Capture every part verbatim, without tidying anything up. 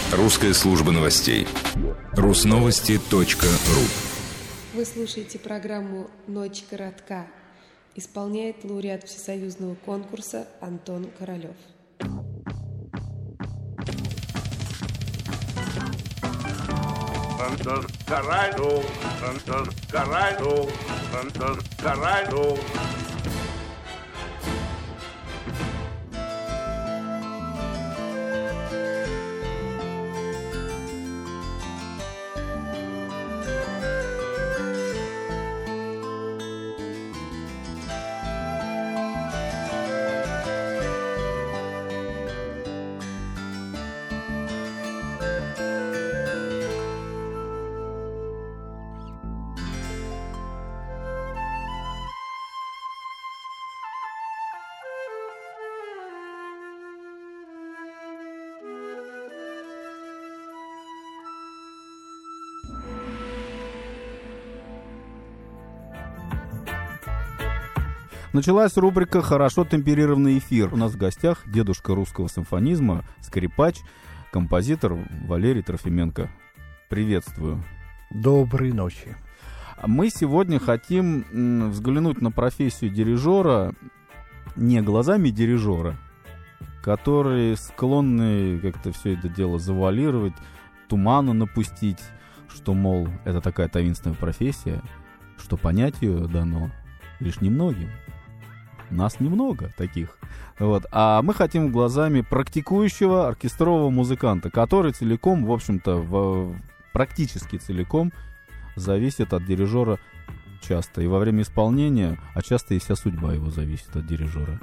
Русская служба новостей. Русновости точка ру. Вы слушаете программу «Ночь коротка». Исполняет лауреат всесоюзного конкурса Антон Королев. Антон Королев, Антон Королев, Антон Королев. Началась рубрика «Хорошо темперированный эфир». У нас в гостях дедушка русского симфонизма, скрипач, композитор Валерий Трофименко. Приветствую. Доброй ночи. Мы сегодня хотим взглянуть на профессию дирижера не глазами дирижера, которые склонны как-то все это дело завуалировать, туману напустить, что, мол, это такая таинственная профессия, что понять ее дано лишь немногим. Нас немного таких. Вот. А мы хотим глазами практикующего оркестрового музыканта, который целиком, в общем-то, в, практически целиком зависит от дирижера часто. И во время исполнения, а часто и вся судьба его зависит от дирижера.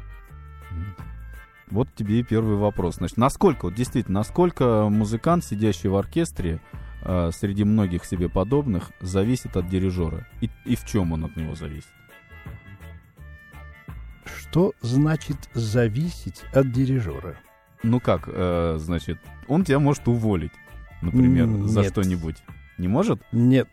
Вот тебе и первый вопрос. Значит, насколько, вот действительно, насколько музыкант, сидящий в оркестре, э, среди многих себе подобных, зависит от дирижера? И, и в чем он от него зависит? Что значит зависеть от дирижера? Ну как, э, значит, он тебя может уволить, например, Нет. за что-нибудь. Не может? Нет.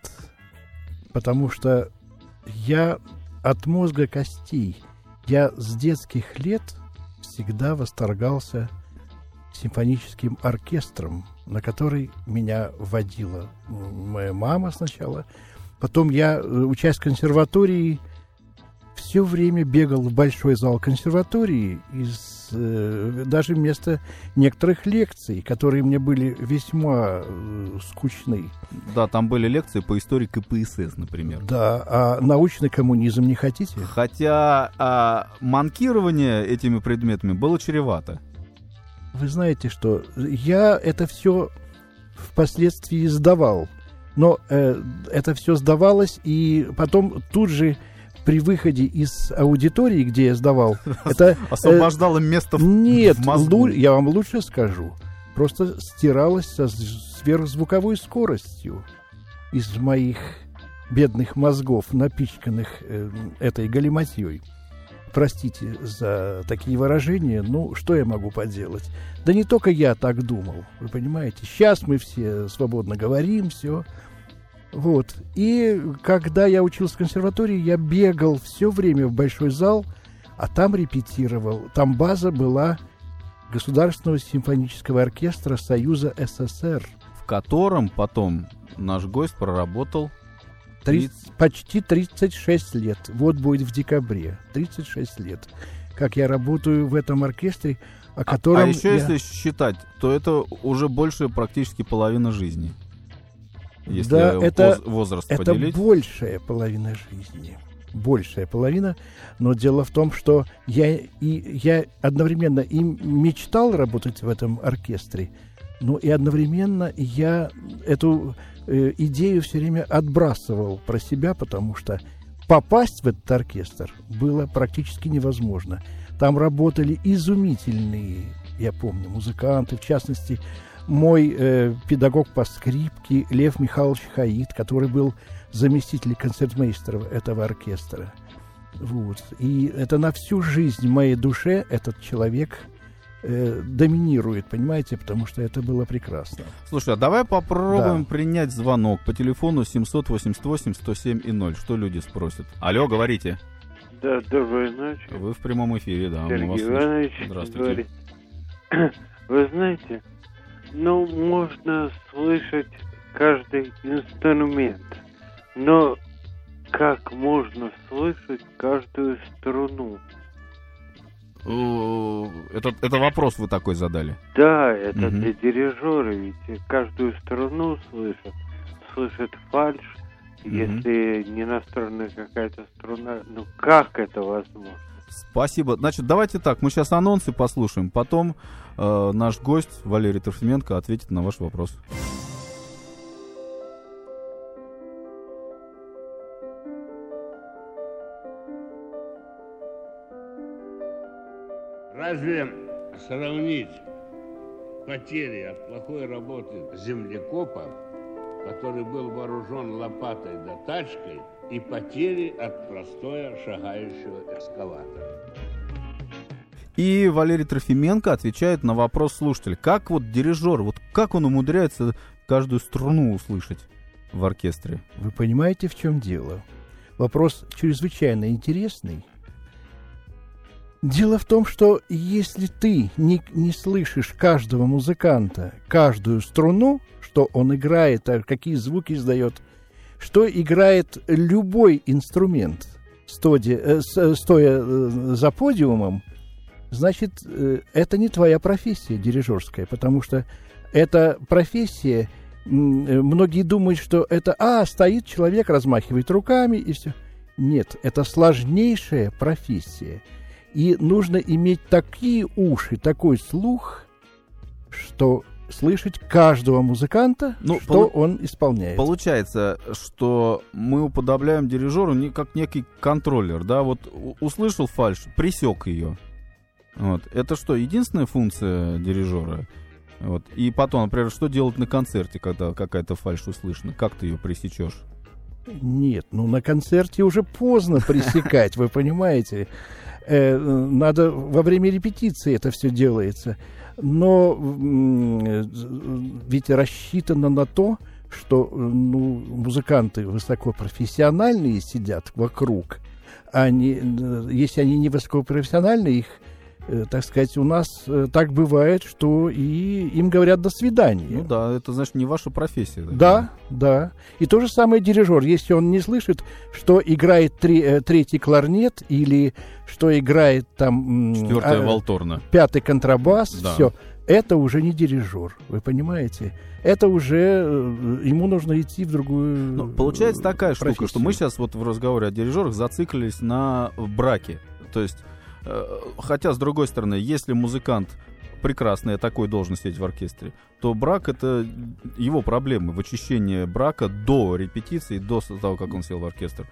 Потому что я от мозга костей, я с детских лет всегда восторгался симфоническим оркестром, на который меня водила моя мама сначала. Потом я, учась в консерватории, все время бегал в большой зал консерватории, из, э, даже вместо некоторых лекций, которые мне были весьма э, скучны. Да, там были лекции по истории ка пэ эс эс, например. Да, а научный коммунизм не хотите? Хотя а, манкирование этими предметами было чревато. Вы знаете, что я это все впоследствии сдавал, но э, это все сдавалось, и потом тут же при выходе из аудитории, где я сдавал, это освобождало э, место в, нет, в мозгу. Нет, я вам лучше скажу. Просто стиралось со сверхзвуковой скоростью из моих бедных мозгов, напичканных э, этой галиматьей. Простите за такие выражения, ну, что я могу поделать? Да не только я так думал, вы понимаете. Сейчас мы все свободно говорим, все. Вот. И когда я учился в консерватории, я бегал все время в большой зал, а там репетировал. Там база была Государственного симфонического оркестра Союза эс эс эр. В котором потом наш гость проработал тридцать, почти тридцать шесть лет. Вот будет в декабре. тридцать шесть лет. Как я работаю в этом оркестре, о котором... А, а еще я... если считать, то это уже больше практически половина жизни. Если да, это, возраст это поделить. большая половина жизни. Большая половина. Но дело в том, что я, и, я одновременно и мечтал работать в этом оркестре, но и одновременно я эту э, идею все время отбрасывал про себя, потому что попасть в этот оркестр было практически невозможно. Там работали изумительные, я помню, музыканты, в частности, мой э, педагог по скрипке Лев Михайлович Хаид, который был заместителем концертмейстера этого оркестра. Вот. И это на всю жизнь в моей душе этот человек э, доминирует, понимаете, потому что это было прекрасно. Слушай, а давай попробуем да. принять звонок по телефону семьсот восемьдесят восемь сто семь и ноль. Что люди спросят? Алло, говорите. Да, доброй ночи. Вы в прямом эфире, да. Сергей мы вас Иванович, Здравствуйте. говорит. Вы знаете, Ну, можно слышать каждый инструмент, но как можно слышать каждую струну? Это, это вопрос вы такой задали? Да, это Мгм. для дирижера, ведь каждую струну слышат, слышит фальшь, Мгм. если не настроена какая-то струна, ну как это возможно? Спасибо. Значит, давайте так, мы сейчас анонсы послушаем, потом э, наш гость Валерий Трофименко ответит на ваш вопрос. Разве сравнить потери от плохой работы землекопа, который был вооружен лопатой да тачкой, и потери от простоя шагающего экскаватора? И Валерий Трофименко отвечает на вопрос слушателя. Как вот дирижер, вот как он умудряется каждую струну услышать в оркестре? Вы понимаете, в чем дело? Вопрос чрезвычайно интересный. Дело в том, что если ты не, не слышишь каждого музыканта, каждую струну, что он играет, а какие звуки издает, что играет любой инструмент, стоя, э, с- стоя э, за подиумом, значит, э, это не твоя профессия дирижерская, потому что эта профессия, м, э, многие думают, что это, а, стоит человек, размахивает руками и все. Нет, это сложнейшая профессия. И нужно иметь такие уши, такой слух, что слышать каждого музыканта, Ну, что полу- он исполняет. Получается, что мы уподобляем дирижеру не как некий контроллер, да, вот у- услышал фальшь, пресек ее. Вот. Это что, единственная функция дирижера? Вот. И потом, например, что делать на концерте, когда какая-то фальшь услышана? Как ты ее пресечешь? Нет, ну на концерте уже поздно пресекать, вы понимаете. Э, Надо во время репетиции это все делается. Но м, э, ведь рассчитано на то, что э, ну, музыканты высокопрофессиональные сидят вокруг. Они, э, если они не высокопрофессиональные, их, э, так сказать, у нас э, так бывает, что и им говорят «до свидания». Ну да, это, значит, не ваша профессия. Да, да. И то же самое дирижер. Если он не слышит, что играет три, э, третий кларнет или что играет там м, Четвертая а, валторна. пятый контрабас, Да. все, это уже не дирижер. Вы понимаете? Это уже э, ему нужно идти в другую. Ну, получается такая штука, профессию. что мы сейчас вот в разговоре о дирижерах зациклились на браке. То есть, э, хотя, с другой стороны, если музыкант прекрасная такой должен сидеть в оркестре, то брак — это его проблемы, вычищение брака до репетиции, до того, как он сел в оркестр.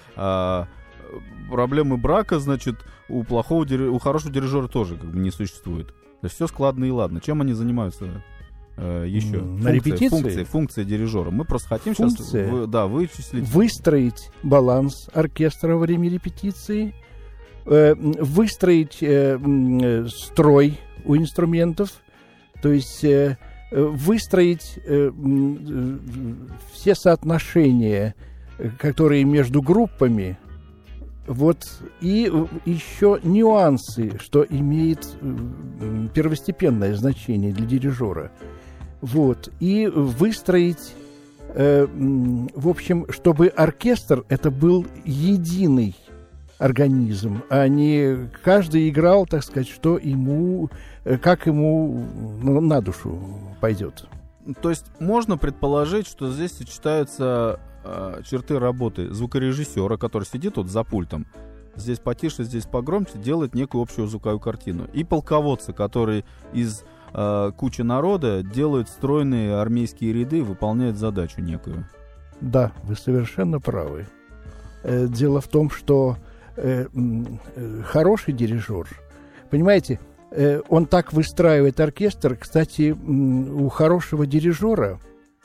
А проблемы брака, значит, у плохого, дир- у хорошего дирижера тоже как бы не существует. То есть все складно и ладно. Чем они занимаются э, еще? М, на репетиции? Функции, функции дирижера. Мы просто хотим Функция? сейчас да, вычислить. Выстроить баланс оркестра во время репетиции, э, м, выстроить э, м, э, строй у инструментов, то есть э, э, выстроить э, м, э, все соотношения, э, которые между группами, вот, и э, еще нюансы, что имеет э, м, первостепенное значение для дирижера. Вот, и выстроить, э, м, в общем, чтобы оркестр это был единый организм, а не каждый играл, так сказать, что ему, э, как ему ну, на душу пойдет. То есть можно предположить, что здесь сочетаются э, черты работы звукорежиссера, который сидит вот за пультом, здесь потише, здесь погромче, делает некую общую звуковую картину, и полководца, который из э, кучи народа делает стройные армейские ряды, выполняет задачу некую. Да, вы совершенно правы. Э, Дело в том, что э, м, э, хороший дирижер, понимаете, э, он так выстраивает оркестр. Кстати, м, у хорошего дирижера,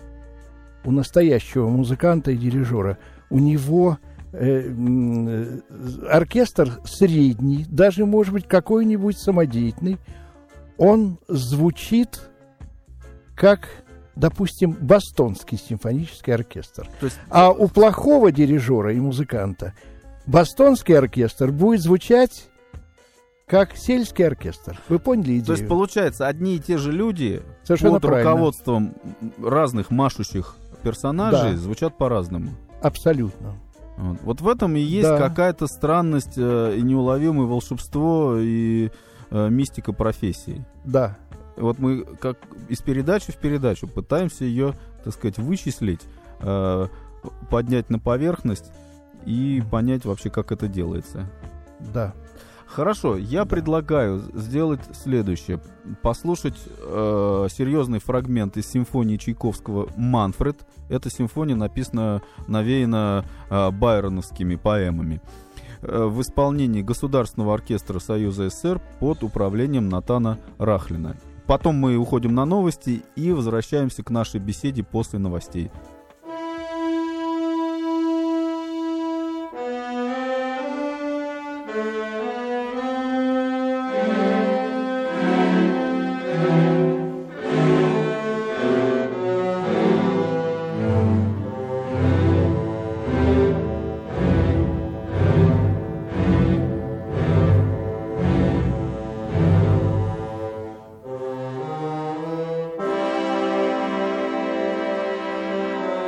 у настоящего музыканта и дирижера, у него э, м, э, оркестр средний, даже, может быть, какой-нибудь самодеятельный, он звучит как, допустим, Бостонский симфонический оркестр. То есть, А у плохого дирижера и музыканта Бостонский оркестр будет звучать как сельский оркестр. Вы поняли идею? То есть, получается, одни и те же люди Совершенно под правильно. руководством разных машущих персонажей Да. звучат по-разному. Абсолютно. Вот, вот в этом и есть Да. какая-то странность э, и неуловимое волшебство и э, мистика профессии. Да. Вот мы как из передачи в передачу пытаемся ее, так сказать, вычислить, э, поднять на поверхность и понять вообще, как это делается. Да. Хорошо, я предлагаю сделать следующее. Послушать э, серьезный фрагмент из симфонии Чайковского «Манфред». Эта симфония написана, навеяна э, байроновскими поэмами. Э, в исполнении Государственного оркестра Союза СССР под управлением Натана Рахлина. Потом мы уходим на новости и возвращаемся к нашей беседе после новостей. Thank you.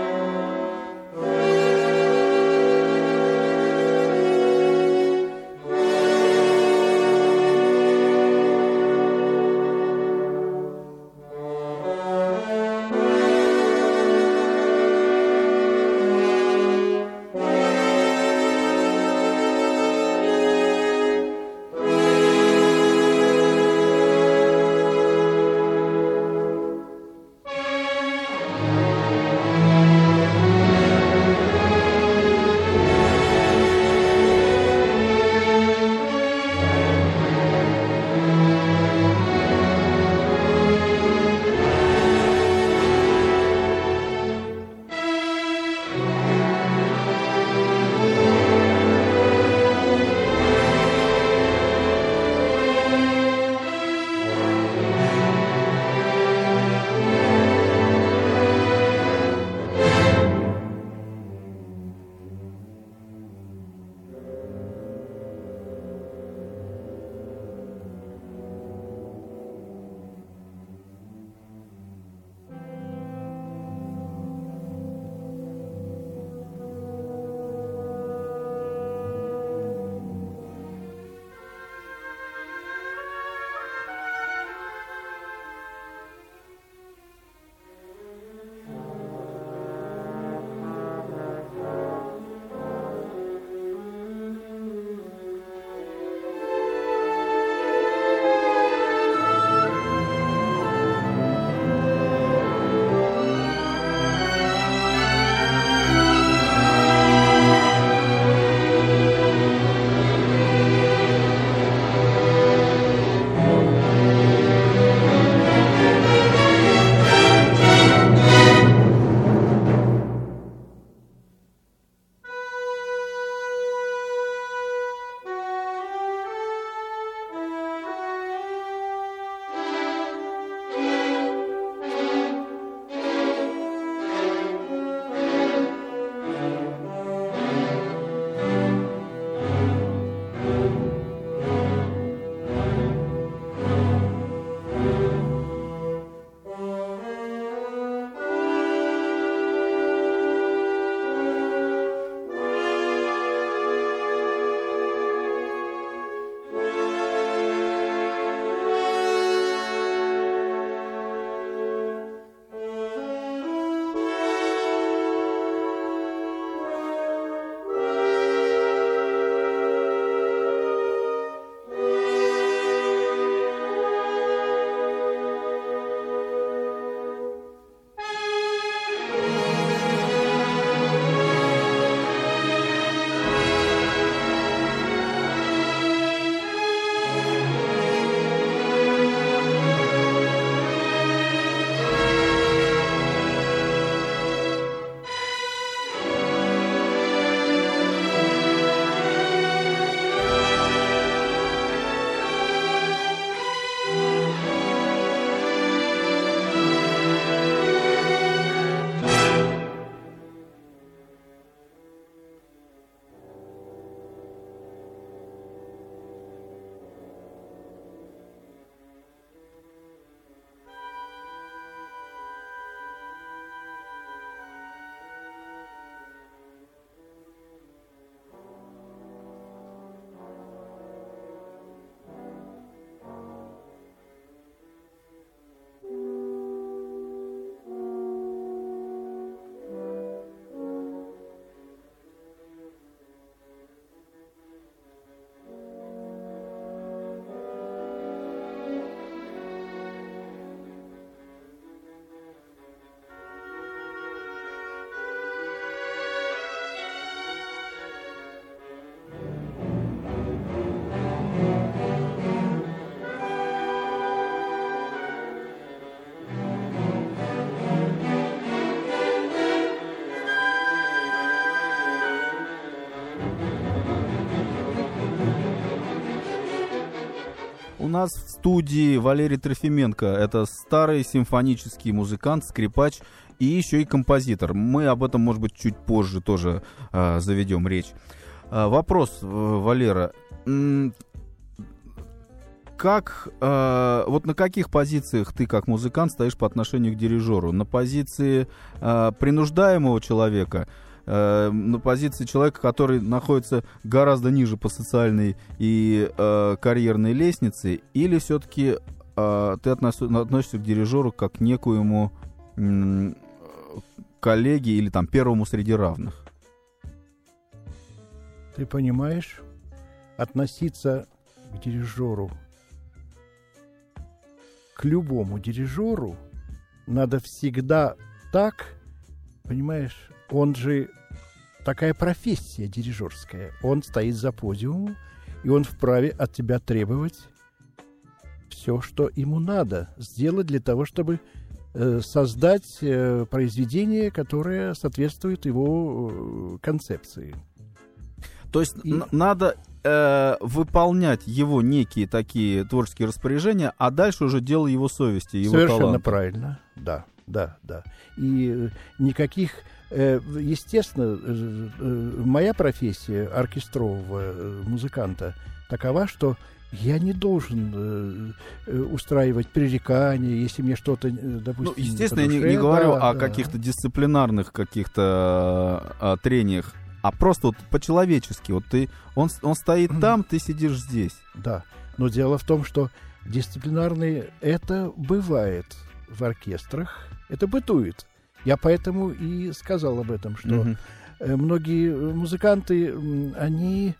нас в студии Валерий Трофименко. Это старый симфонический музыкант, скрипач и еще и композитор. Мы об этом, может быть, чуть позже тоже э, заведем речь. Э, вопрос, э, Валера. М- как, э, вот на каких позициях ты, как музыкант, стоишь по отношению к дирижеру? На позиции э, принуждаемого человека? На позиции человека, который находится гораздо ниже по социальной и э, карьерной лестнице, или все-таки э, ты относ- относишься к дирижеру как к некоему м- коллеге или там первому среди равных? Ты понимаешь, относиться к дирижеру, к любому дирижеру надо всегда так, понимаешь, он же такая профессия дирижерская. Он стоит за подиумом, и он вправе от тебя требовать все, что ему надо сделать для того, чтобы э, создать э, произведение, которое соответствует его э, концепции. То есть И... н- надо э, выполнять его некие такие творческие распоряжения, а дальше уже дело его совести, его Совершенно таланта. правильно, да, да, да. И э, никаких... Естественно, моя профессия оркестрового музыканта такова, что я не должен устраивать пререкания, если мне что-то, допустим, ну, естественно, по душе, я не, не говорю да, о да. каких-то дисциплинарных каких-то а, трениях, а просто вот по-человечески. Вот ты, он, он стоит там, ты сидишь здесь. Да, но дело в том, что дисциплинарные это бывает в оркестрах, это бытует. Я поэтому и сказал об этом, что Mm-hmm. многие музыканты, они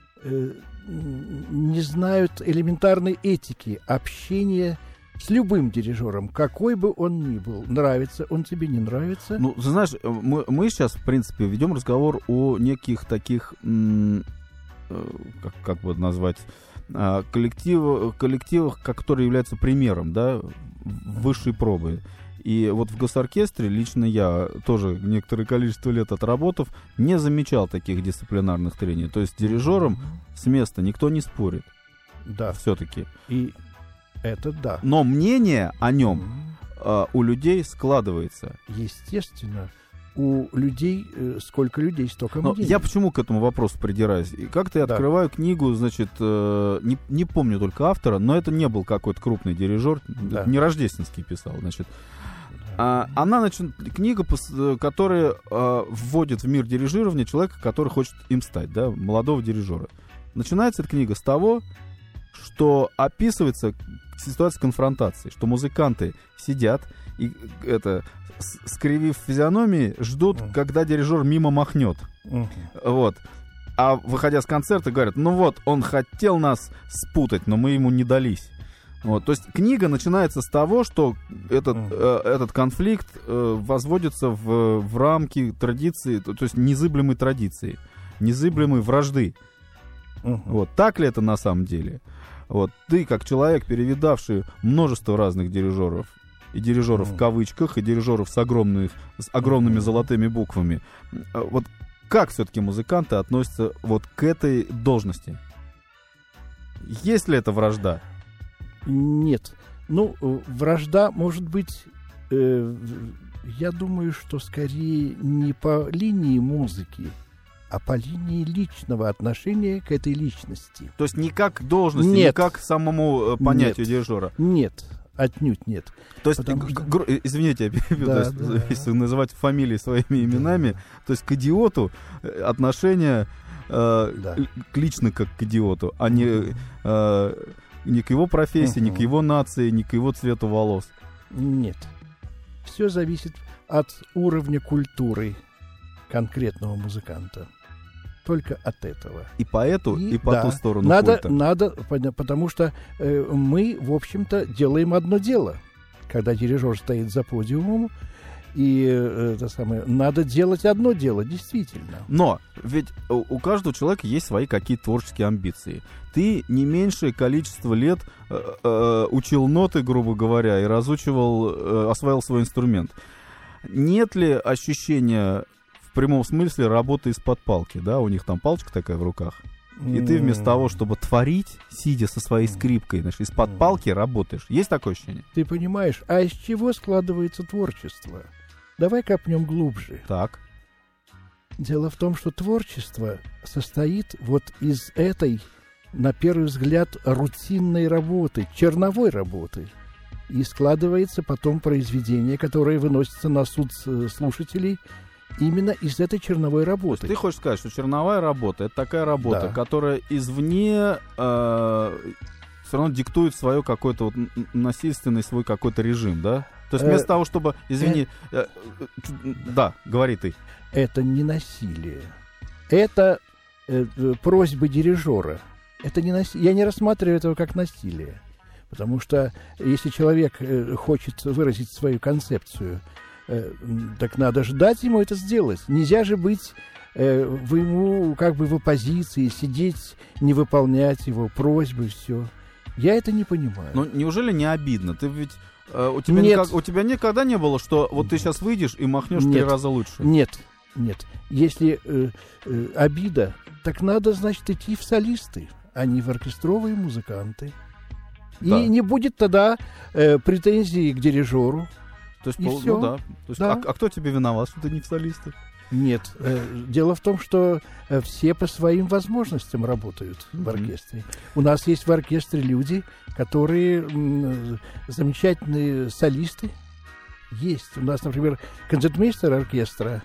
не знают элементарной этики общения с любым дирижером, какой бы он ни был. Нравится он тебе, не нравится. Ну, ты знаешь, мы, мы сейчас, в принципе, ведем разговор о неких таких, м- как, как бы назвать, коллектив, коллективах, которые являются примером, да, высшей пробы. И вот в госоркестре лично я, тоже некоторое количество лет отработав, не замечал таких дисциплинарных трений. То есть с дирижером с места никто не спорит. Да. Все-таки. И это да. Но мнение о нем э, у людей складывается. Естественно. У людей, э, сколько людей, столько Но мнений. я почему к этому вопросу придираюсь? И как-то я Да. открываю книгу, значит, э, не, не помню только автора, но это не был какой-то крупный дирижер, Да. не Рождественский писал, значит. А, она, значит, книга, пос- которая э, вводит в мир дирижирования человека, который хочет им стать, да, молодого дирижера. Начинается эта книга с того, что описывается ситуация конфронтации, что музыканты сидят и это, с- скривив физиономии, ждут, Mm. когда дирижер мимо махнет. Мгм. Вот. А выходя с концерта, говорят, ну вот, он хотел нас спутать, но мы ему не дались. Вот. То есть книга начинается с того, что этот, Mm. э, этот конфликт э, возводится в, в рамки традиции, то, то есть незыблемой традиции, незыблемой вражды. Мгм. Вот. Так ли это на самом деле? Вот. Ты, как человек, перевидавший множество разных дирижеров, и дирижеров Mm. в кавычках, и дирижеров с, огромных, с огромными Mm. золотыми буквами, э, вот как все-таки музыканты относятся вот к этой должности? Есть ли это вражда? Нет. Ну, э, вражда может быть, э, в- я думаю, что скорее не по линии музыки, а по линии личного отношения к этой личности. То есть не как к должности, не Нет. как к самому э, понятию Нет. дирижера. Нет, отнюдь нет. То есть, Потому г- что- гру- э, извините, я перебью, Да, то есть, да. если называть фамилии своими именами, то есть к идиоту э, отношение э, Да. л- к лично как к идиоту, а не, э, не к его профессии, не к Мгм. его нации, не к его цвету волос. Нет. Все зависит от уровня культуры конкретного музыканта. Только от этого. И по эту, и, по да, ту сторону надо, пульта. надо, пон- потому что э, мы, в общем-то, делаем одно дело. Когда дирижер стоит за подиумом, и э, это самое, надо делать одно дело, действительно. Но ведь у у каждого человека есть свои какие-то творческие амбиции. Ты не меньшее количество лет э, э, учил ноты, грубо говоря, и разучивал, э, осваивал свой инструмент. Нет ли ощущения в прямом смысле работы из-под палки, да? У них там палочка такая в руках. И ты вместо того, чтобы творить, сидя со своей скрипкой, знаешь, из-под палки работаешь. Есть такое ощущение? Ты понимаешь, а из чего складывается творчество? Давай копнем глубже. Так. Дело в том, что творчество состоит вот из этой, на первый взгляд, рутинной работы, черновой работы. И складывается потом произведение, которое выносится на суд слушателей именно из этой черновой работы. Ты хочешь сказать, что черновая работа — это такая работа, Да. которая извне э, все равно диктует свое какой-то вот н- насильственный свой какой-то режим, да? То есть вместо Э, того, чтобы, извини, э, э, да, говори ты. Это не насилие. Это э, э, просьбы дирижера. Это не наси- Я не рассматриваю этого как насилие. Потому что если человек э, хочет выразить свою концепцию, э, м, так надо же дать ему это сделать. Нельзя же быть э, в ему как бы в оппозиции, сидеть, не выполнять его просьбы, все. Я это не понимаю. Ну, неужели не обидно? Ты ведь... э, у, тебя Нет. никак- у тебя никогда не было, что вот ты сейчас выйдешь и махнешь три Нет. раза лучше? Нет, нет. Если э, э, обида, так надо, значит, идти в солисты, а не в оркестровые музыканты. Да. И не будет тогда э, претензий к дирижеру. То есть, И пол- всё. ну да. То есть, Да. А, а кто тебе виноват, что ты не в солисты? Нет. Э, дело в том, что э, все по своим возможностям работают в Мгм. оркестре. У нас есть в оркестре люди, которые м, замечательные солисты. Есть. У нас, например, концертмейстер оркестра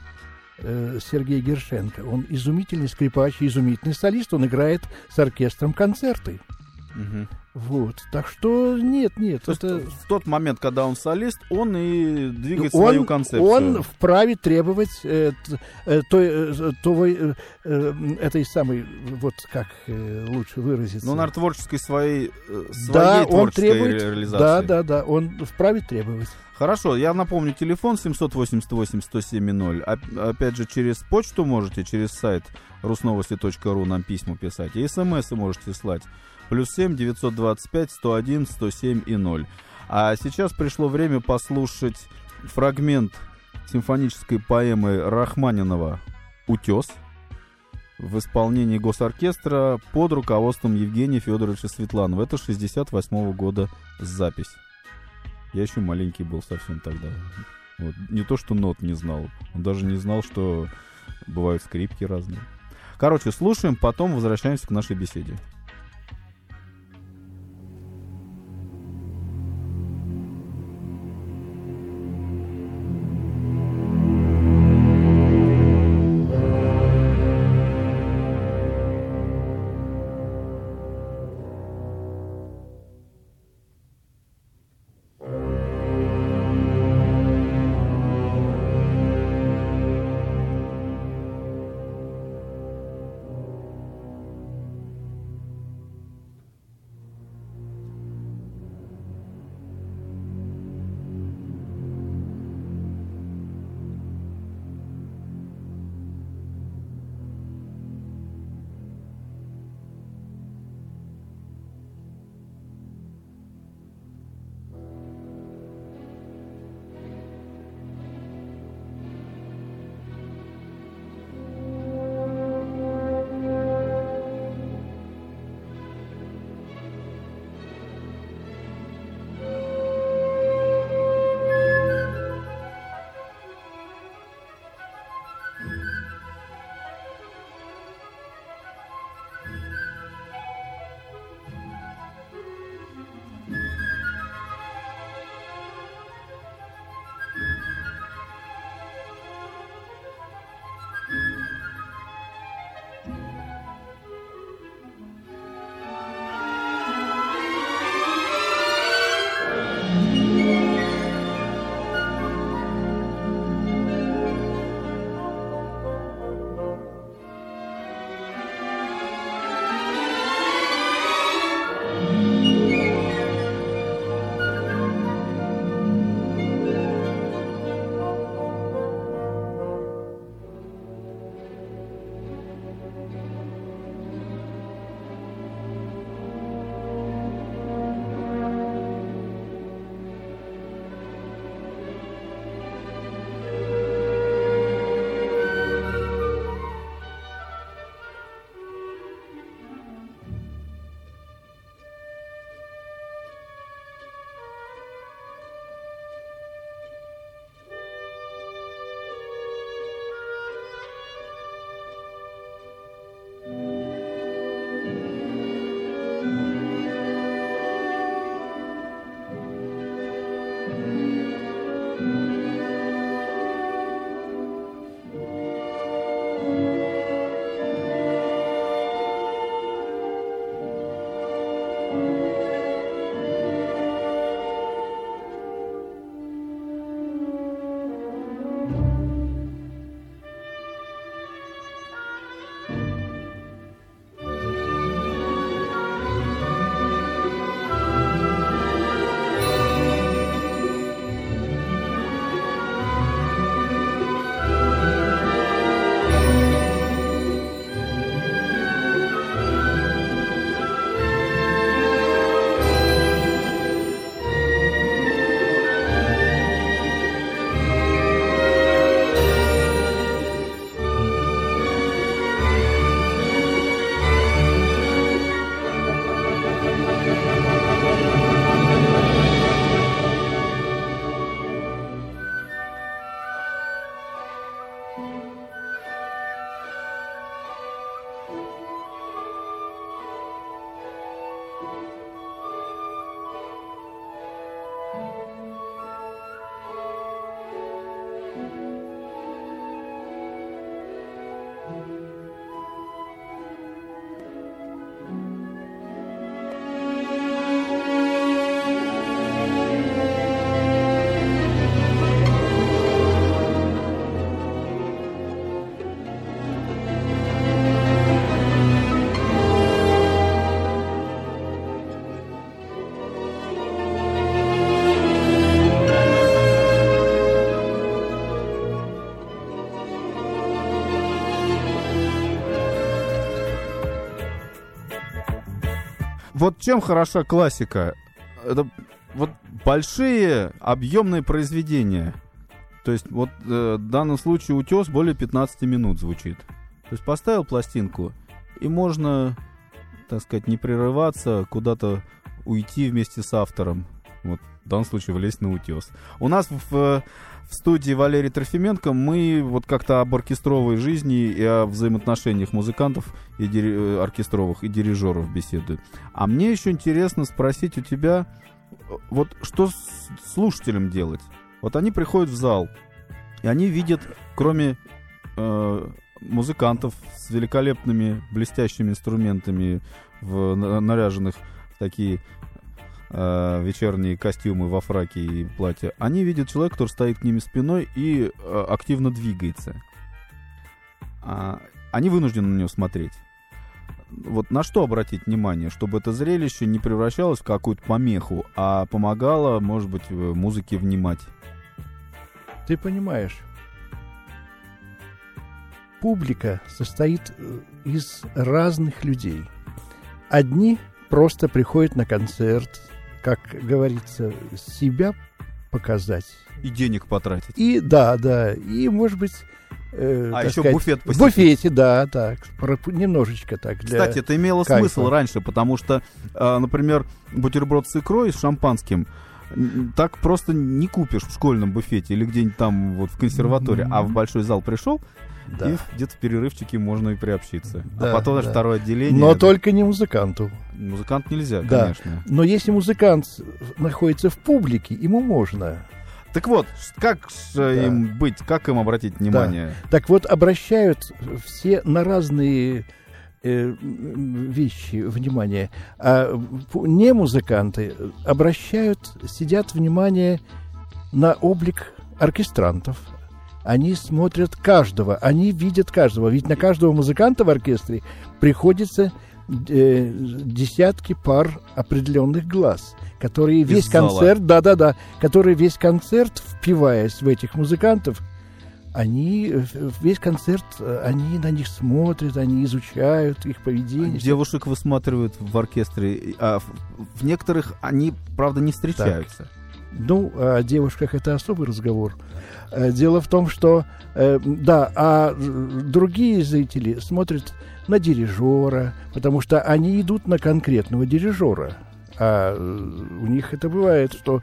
э, Сергей Гершенко. Он изумительный скрипач, изумительный солист. Он играет с оркестром концерты. Мгм. Вот. Так что нет, нет. То есть это... в тот момент, когда он солист, он и двигает он, свою концепцию. он вправе требовать э, т- э, той, э, той, э, э, этой самой, вот как э, лучше выразиться. Ну, наверное, творческой своей, э, своей да, он творческой требует, ре- реализации. да, да, да, он вправе требовать. Хорошо, я напомню, телефон семь восемь восемь сто семь ноль. Опять же, через почту можете, через сайт русновости точка ру нам письма писать. И смс можете слать. Плюс семь девятьсот двадцать пять сто один сто семь и ноль. А сейчас пришло время послушать фрагмент симфонической поэмы Рахманинова «Утес» в исполнении госоркестра под руководством Евгения Федоровича Светланова. Это шестьдесят восьмого года запись. Я еще маленький был совсем тогда. Вот. Не то, что нот не знал. Он даже не знал, что бывают скрипки разные. Короче, слушаем, потом возвращаемся к нашей беседе. вот чем хороша классика? Это вот большие объемные произведения. То есть вот э, в данном случае «Утес» более пятнадцать минут звучит. То есть поставил пластинку, и можно, так сказать, не прерываться, куда-то уйти вместе с автором. Вот в данном случае влезть на «Утес». У нас в, в студии Валерий Трофименко мы вот как-то об оркестровой жизни и о взаимоотношениях музыкантов и дир... оркестровых и дирижеров беседуем. А мне еще интересно спросить у тебя, вот что с слушателям делать? Вот они приходят в зал, и они видят, кроме э, музыкантов с великолепными блестящими инструментами, в, на, наряженных в такие э, вечерние костюмы во фраке и платье, они видят человека, который стоит к ними спиной и э, активно двигается. А, они вынуждены на него смотреть. Вот на что обратить внимание, чтобы это зрелище не превращалось в какую-то помеху, а помогало, может быть, музыке внимать? Ты понимаешь, публика состоит из разных людей. Одни просто приходят на концерт, как говорится, себя показать. И денег потратить. И да, да, и, может быть... Э, а еще сказать, буфет посетить. В буфете, да, так, немножечко так. Для Кстати, это имело кайфа. смысл раньше, потому что, э, например, бутерброд с икрой, с шампанским, так просто не купишь в школьном буфете или где-нибудь там вот в консерватории, mm-hmm. а в большой зал пришел, да. И где-то в перерывчике можно и приобщиться. Да, а потом да. второе отделение... Но это... только не музыканту. Музыкант нельзя, да. конечно. Но если музыкант находится в публике, ему можно... Так вот, как да. им быть, как им обратить внимание? Да. Так вот, обращают все на разные э, вещи внимание. А не музыканты обращают, сидят внимание на облик оркестрантов. Они смотрят каждого, они видят каждого. Ведь на каждого музыканта в оркестре приходится э, десятки пар определенных глаз, которые Из весь зала. концерт, да-да-да, которые весь концерт, впиваясь в этих музыкантов, они весь концерт, они на них смотрят, они изучают их поведение. Девушек высматривают в оркестре, а в, в некоторых они, правда, не встречаются. Так. Ну, о девушках это особый разговор. Дело в том, что, да, а другие зрители смотрят на дирижера, потому что они идут на конкретного дирижера. А у них это бывает, что...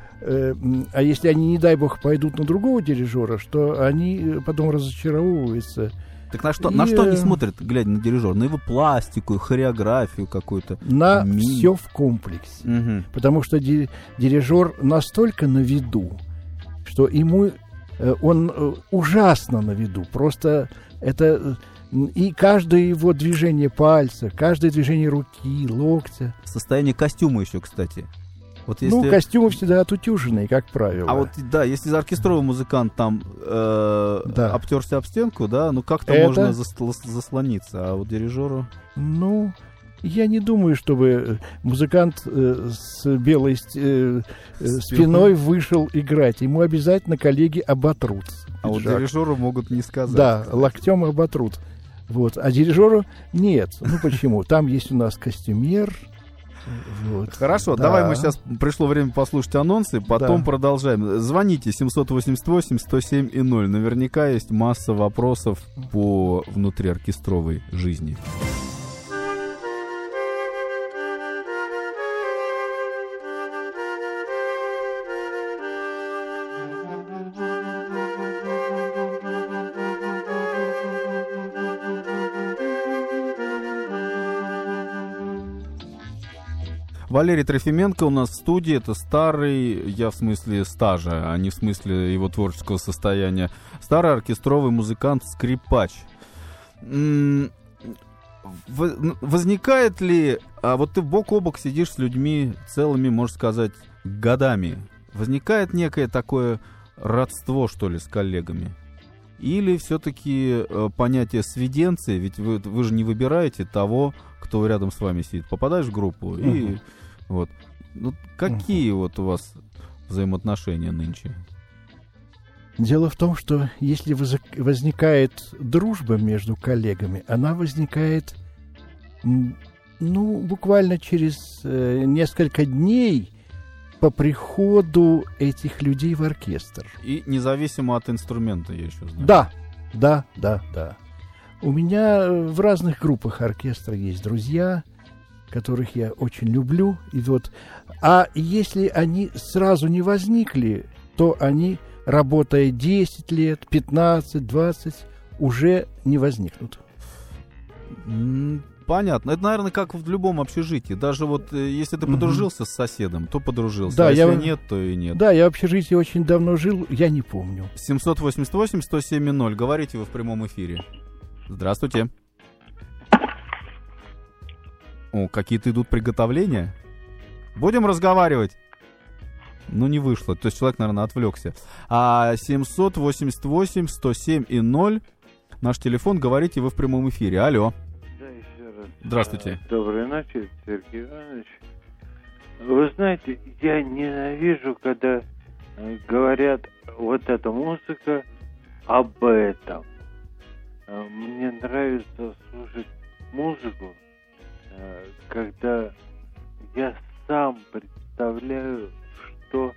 А если они, не дай бог, пойдут на другого дирижера, что они потом разочаровываются. Так на что, И, на что они смотрят, глядя на дирижера? На его пластику, хореографию какую-то? На Ми... все в комплексе. Угу. Потому что ди- дирижер настолько на виду, что ему э, он э, ужасно на виду. Просто это... И каждое его движение пальца, каждое движение руки, локтя. Состояние костюма еще, кстати. Вот если... Ну, костюмы всегда отутюженные, как правило. А вот, да, если оркестровый музыкант там э, да. обтерся об стенку, да, ну как-то Это... можно засл- заслониться, а вот дирижеру... Ну, я не думаю, чтобы музыкант э, с белой э, э, спиной вышел играть. Ему обязательно коллеги оботрут. А вот дирижеру могут не сказать. Да, локтем оботрут. Вот. А дирижеру нет. Ну, почему? Там есть у нас костюмер. Вот. Хорошо, да. давай мы сейчас, пришло время послушать анонсы, потом да. продолжаем. Звоните семь восемь восемь сто семь и ноль. Наверняка есть масса вопросов по внутриоркестровой жизни. Валерий Трофименко у нас в студии. Это старый, я в смысле стажа, а не в смысле его творческого состояния. Старый оркестровый музыкант, скрипач. Возникает ли... А вот ты бок о бок сидишь с людьми целыми, можно сказать, годами. Возникает некое такое родство, что ли, с коллегами? Или все-таки э, понятие свиденции, ведь вы, вы же не выбираете того, кто рядом с вами сидит. Попадаешь в группу, uh-huh. и вот. Ну, какие uh-huh. вот у вас взаимоотношения нынче? Дело в том, что если возникает дружба между коллегами, она возникает Ну, буквально через э, несколько дней по приходу этих людей в оркестр. И независимо от инструмента, я еще знаю. Да, да, да, да. У меня в разных группах оркестра есть друзья, которых я очень люблю. И вот, а если они сразу не возникли, то они, работая десять лет, пятнадцать, двадцать, уже не возникнут. Понятно. Это, наверное, как в любом общежитии. Даже вот если ты подружился угу. с соседом, то подружился. Да, а я... если нет, то и нет. Да, я в общежитии очень давно жил, я не помню. семьсот восемьдесят восемь сто семь ноль. Говорите вы в прямом эфире. Здравствуйте. О, какие-то идут приготовления. Будем разговаривать? Ну, не вышло. То есть человек, наверное, отвлекся. А семьсот восемьдесят восемь сто семь и ноль. Наш телефон. Говорите вы в прямом эфире. Алло. Да, еще раз. Здравствуйте. Доброй ночи, Сергей Иванович. Вы знаете, я ненавижу, когда говорят, вот эта музыка об этом. Мне нравится слушать музыку, когда я сам представляю, что...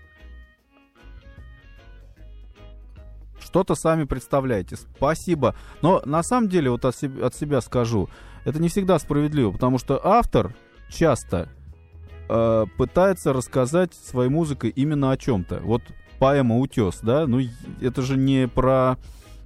Что-то сами представляете. Спасибо. Но на самом деле, вот от себя, от себя скажу, это не всегда справедливо, потому что автор часто э, пытается рассказать своей музыкой именно о чем-то. Вот поэма «Утес», да, ну это же не про...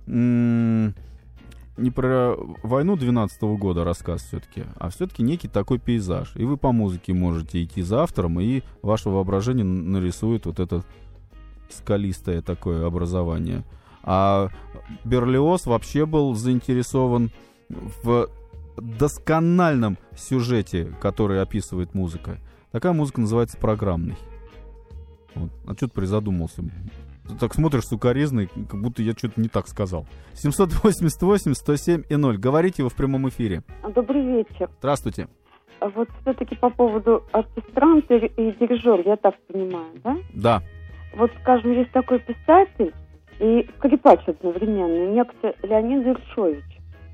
М- не про войну двенадцатого года рассказ все-таки, а все-таки некий такой пейзаж. И вы по музыке можете идти за автором, и ваше воображение нарисует вот это скалистое такое образование. А Берлиоз вообще был заинтересован в доскональном сюжете, который описывает музыка. Такая музыка называется программной. Вот. А что ты призадумался? Ты так смотришь сукоризный, как будто я что-то не так сказал. семьсот восемьдесят восемь сто семь и ноль. Говорите вы в прямом эфире. Добрый вечер. Здравствуйте. Вот все-таки по поводу оркестрант и дирижер, я так понимаю, да? Да. Вот, скажем, есть такой писатель и скрипач одновременно, некто Леонид Ершович.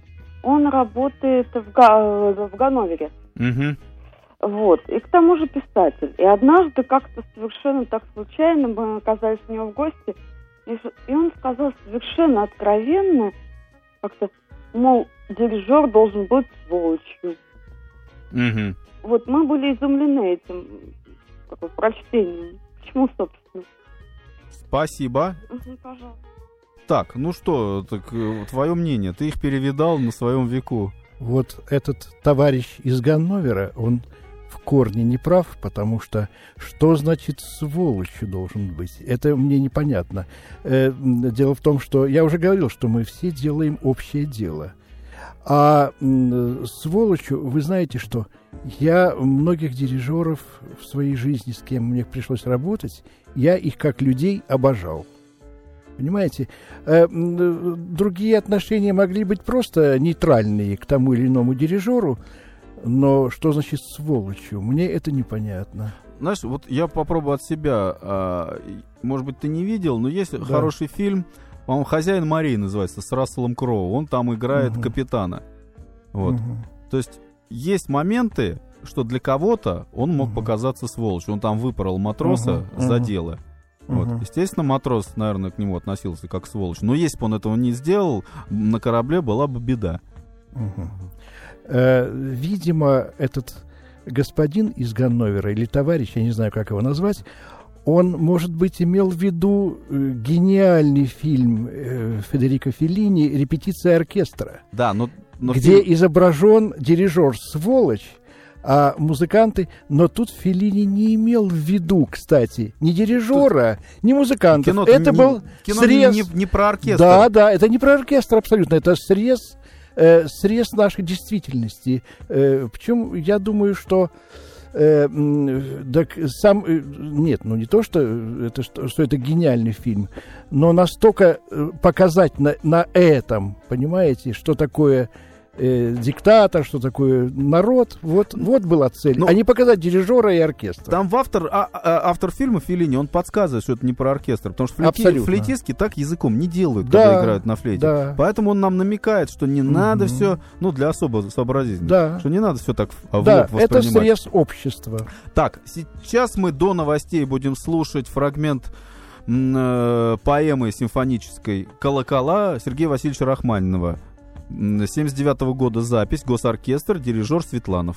Он работает в, Га- в Ганновере. Угу. Вот. И к тому же писатель. И однажды как-то совершенно так случайно мы оказались у него в гости, и он сказал совершенно откровенно, как-то, мол, дирижер должен быть сволочью. Угу. Вот мы были изумлены этим как бы, прочтением. Почему, собственно? Спасибо. Угу, пожалуйста. Так, ну что, так, твое мнение, ты их перевидал на своем веку. Вот этот товарищ из Ганновера, он в корне не прав, потому что что значит сволочью должен быть? Это мне непонятно. Э, дело в том, что я уже говорил, что мы все делаем общее дело. А э, сволочью, вы знаете что, я многих дирижеров в своей жизни, с кем мне пришлось работать, я их как людей обожал. Понимаете, э, другие отношения могли быть просто нейтральные к тому или иному дирижеру, но что значит сволочью? Мне это непонятно. Знаешь, вот я попробую от себя, а, может быть, ты не видел, но есть да. хороший фильм, по-моему, «Хозяин морей» называется, с Расселом Кроу. Он там играет угу. капитана. Вот. Угу. То есть есть моменты, что для кого-то он мог угу. показаться сволочью. Он там выпорол матроса угу. за угу. дело. Вот. Uh-huh. Естественно, матрос, наверное, к нему относился как сволочь. Но если бы он этого не сделал, на корабле была бы беда. Uh-huh. Э, видимо, этот господин из Ганновера, или товарищ, я не знаю, как его назвать, он, может быть, имел в виду э, гениальный фильм э, Федерико Феллини «Репетиция оркестра», да, но, но где фильм... изображен дирижер-сволочь, а музыканты, но тут Феллини не имел в виду, кстати, ни дирижера, тут... ни музыкантов. Кино это не, был кино срез. Не, не про оркестр. Да, да, это не про оркестр абсолютно, это срез, э, срез нашей действительности. Э, причем я думаю, что э, так сам э, нет, ну не то, что это, что, что это гениальный фильм, но настолько показать на, на этом, понимаете, что такое э, диктатор, что такое народ. Вот, вот была цель. Ну, а не показать дирижера и оркестр. Там в автор, а, а, автор фильма Феллини, он подсказывает, что это не про оркестр. Потому что флейти, флейтистки так языком не делают, да, когда играют на флейте. Да. Поэтому он нам намекает, что не угу. надо все, ну, для особо сообразительных, да. что не надо все так в да, лоб воспринимать. Это срез общества. Так, сейчас мы до новостей будем слушать фрагмент м- э, поэмы симфонической «Колокола» Сергея Васильевича Рахманинова. семьдесят девятого года запись, госоркестр, дирижер Светланов.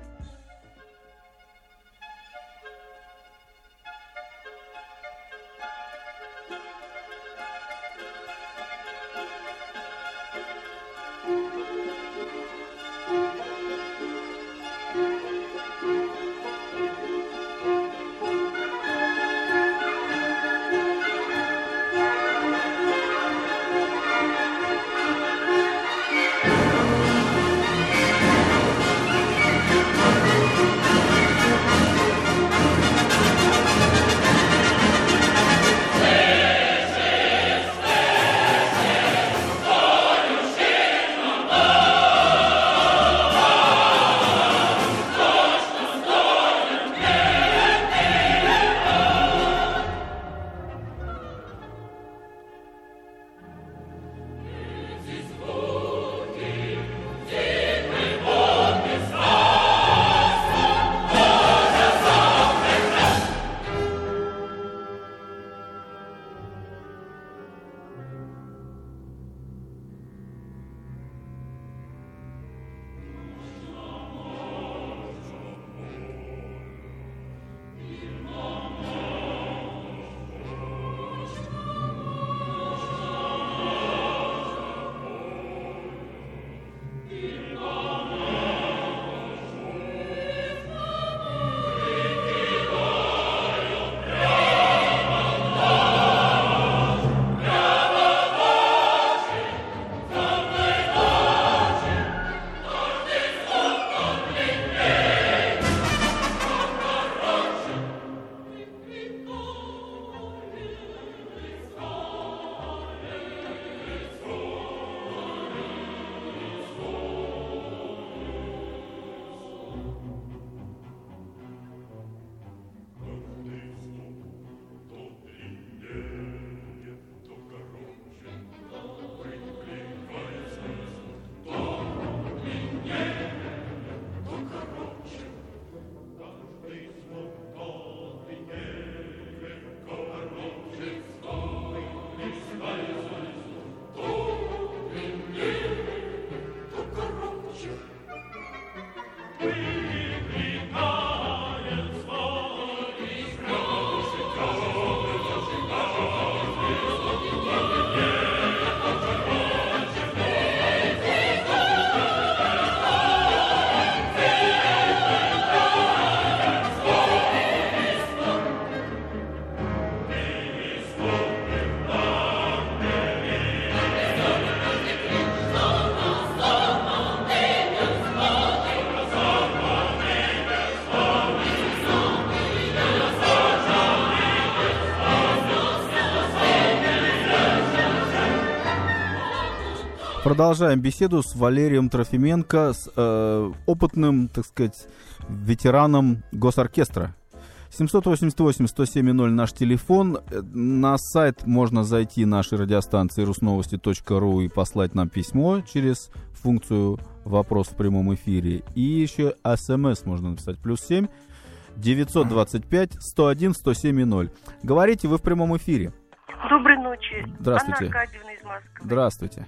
Продолжаем беседу с Валерием Трофименко, с э, опытным, так сказать, ветераном госоркестра. семь восемь восемь сто семь ноль наш телефон. На сайт можно зайти нашей радиостанции русновости точка ру и послать нам письмо через функцию «Вопрос в прямом эфире». И еще смс можно написать плюс семь девятьсот двадцать пять сто один сто семь ноль. Говорите, вы в прямом эфире. Доброй ночи. Здравствуйте. Анна Аркадьевна из Москвы. Здравствуйте.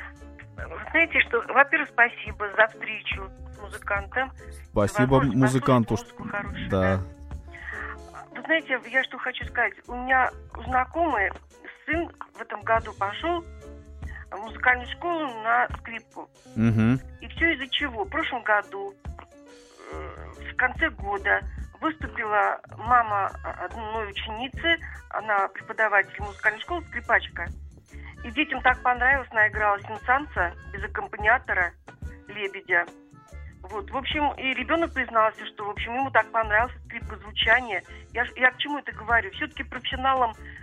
Знаете что, во-первых, спасибо за встречу с музыкантом. Спасибо музыканту. Музыку хорошую, да. да. Вы знаете, я что хочу сказать. У меня у знакомой сын в этом году пошел в музыкальную школу на скрипку. Угу. И все из-за чего? В прошлом году, в конце года, выступила мама одной ученицы, она преподаватель музыкальной школы, скрипачка. И детям так понравилось, она играла сенсанца без аккомпаниатора, лебедя. Вот, в общем, и ребенок признался, что, в общем, ему так понравилось скрипка, звучание. Я, я к чему это говорю? Все-таки профессионалам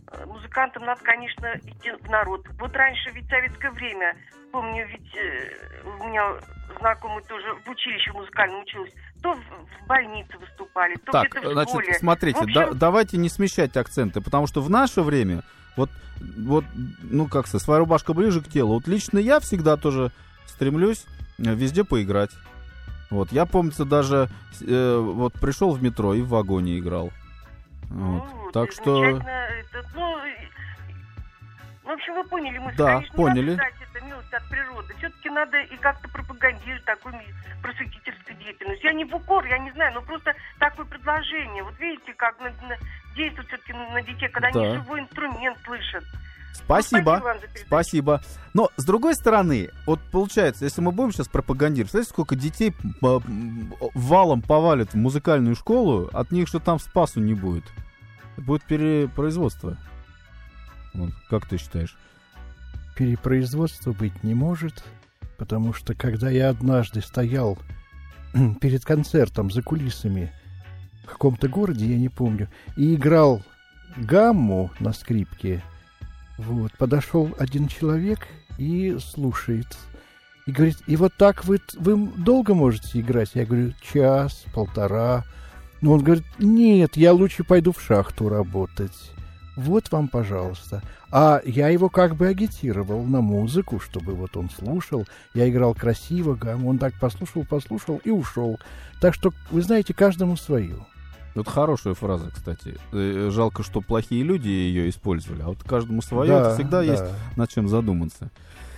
музыкантам надо, конечно, идти в народ. Вот раньше, ведь в советское время, помню, ведь э, у меня знакомый тоже в училище музыкальном училась, то в, в больнице выступали, то так, где-то в значит, школе. смотрите, общем... да, давайте не смещать акценты, потому что в наше время, вот, вот, ну как сказать, своя рубашка ближе к телу. Вот лично я всегда тоже стремлюсь везде поиграть. Вот, я, помнится, даже э, вот пришел в метро и в вагоне играл. Вот. Ну, Так что... Это, ну, в общем, вы поняли мысль. Да, конечно, поняли. Не надо ждать это милость от природы. Все-таки надо и как-то пропагандировать такую просветительскую деятельность. Я не в укор, я не знаю, но просто такое предложение. Вот видите, как на, на, действует все-таки на детей, когда да. они живой инструмент слышат. Спасибо, ну, спасибо, спасибо. Но, с другой стороны, вот получается, если мы будем сейчас пропагандировать, знаете, сколько детей валом повалят в музыкальную школу, от них что там спасу не будет. Будет перепроизводство. Вот, как ты считаешь? Перепроизводства быть не может, потому что, когда я однажды стоял перед концертом за кулисами в каком-то городе, я не помню, и играл гамму на скрипке, вот, подошел один человек и слушает. И говорит, и вот так вы, вы долго можете играть? Я говорю, час, полтора. Но он говорит, нет, я лучше пойду в шахту работать. Вот вам, пожалуйста. А я его как бы агитировал на музыку, чтобы вот он слушал. Я играл красиво, гамму. Он так послушал, послушал и ушел. Так что, вы знаете, каждому свое. Это хорошая фраза, кстати. Жалко, что плохие люди ее использовали. А вот каждому свое, да, это всегда да. есть над чем задуматься.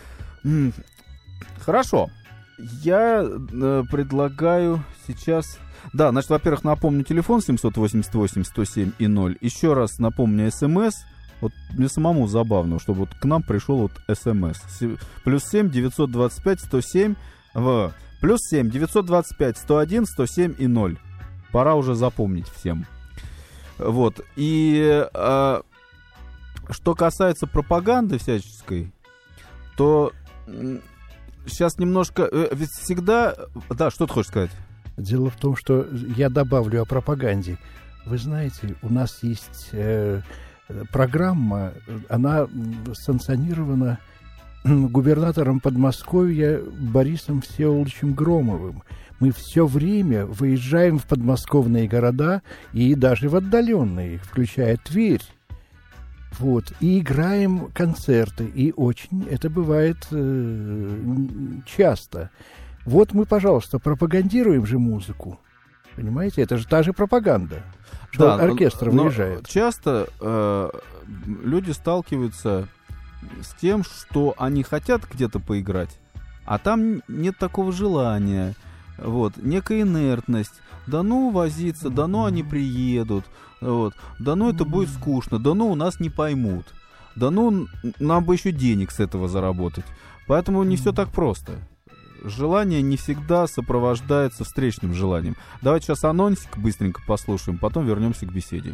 Хорошо. Я э, предлагаю сейчас... Да, значит, во-первых, напомню телефон семь восемь восемь сто семь и ноль. Еще раз напомню СМС. Вот мне самому забавно, чтобы вот к нам пришел вот СМС. Плюс семь девятьсот двадцать пять сто семь в... Плюс семь девятьсот двадцать пять сто один сто семь и ноль. Пора уже запомнить всем. Вот. И э, что касается пропаганды всяческой, то э, сейчас немножко... Э, ведь всегда... Да, что ты хочешь сказать? Дело в том, что я добавлю о пропаганде. Вы знаете, у нас есть э, программа, она санкционирована губернатором Подмосковья Борисом Всеволодовичем Громовым. Мы все время выезжаем в подмосковные города и даже в отдаленные, включая Тверь. Вот, и играем концерты, и очень это бывает э, часто. Вот мы, пожалуйста, пропагандируем же музыку. Понимаете, это же та же пропаганда, что да, оркестр но выезжает. Часто э, люди сталкиваются с тем, что они хотят где-то поиграть, а там нет такого желания. Вот, некая инертность. Да ну возиться, да ну они приедут. Вот, да ну это будет скучно, да ну у нас не поймут. Да ну нам бы еще денег с этого заработать. Поэтому не все так просто. Желание не всегда сопровождается встречным желанием. Давайте сейчас анонсик быстренько послушаем, потом вернемся к беседе.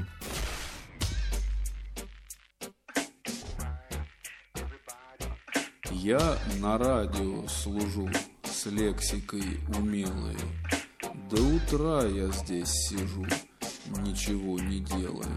Я на радио служу с лексикой умелой. До утра я здесь сижу, ничего не делаю.